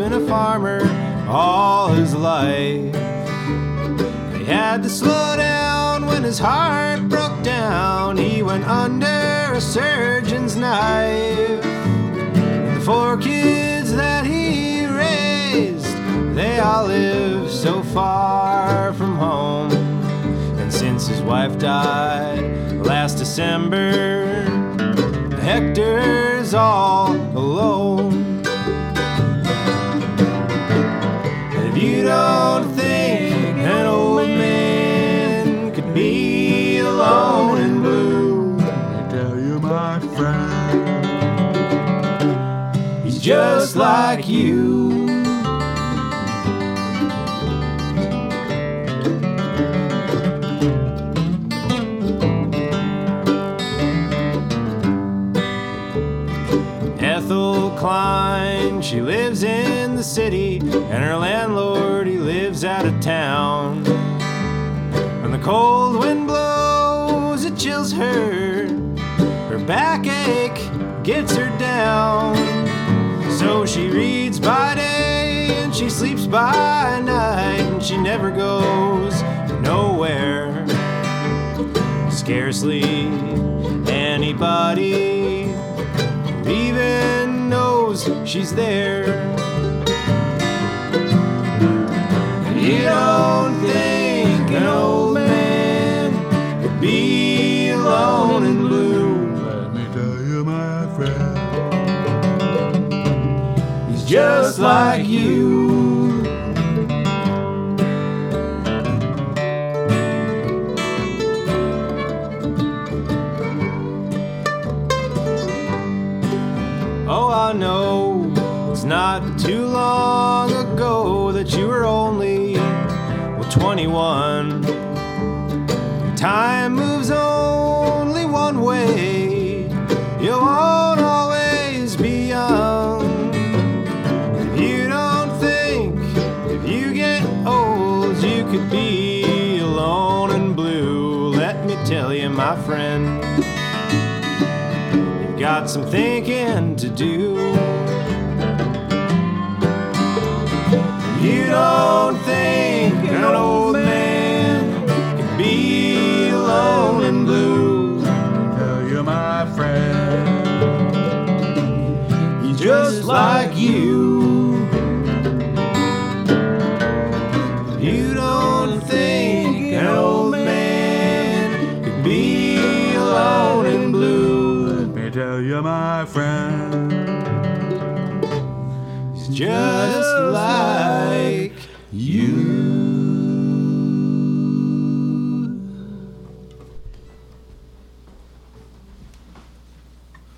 been a farmer all his life. He had to slow down when his heart broke down. He went under a surgeon's knife. And the 4 kids that he raised, they all live so far from home. And since his wife died last December, Hector's all alone. If you don't think an old man could be alone and blue, Let me tell you, my friend, he's just like you. Ethel Klein, she lives in the city, and her landlord, he lives out of town. When the cold wind blows, it chills her. Her backache gets her down. So she reads by day and she sleeps by night, and she never goes nowhere. Scarcely anybody even knows she's there. You don't think an old man could be alone and blue. let me tell you, my friend, He's just like you. Oh, I know it's not too long ago that you were only 21. Time moves only one way. You won't always be young. If you don't think, if you get old, you could be alone and blue, let me tell you, my friend, you've got some thinking to do. You don't think an old man can be alone and blue. tell you, my friend, He's just like you. You don't think an old man can be alone and blue. let me tell you, my friend, He's just like you.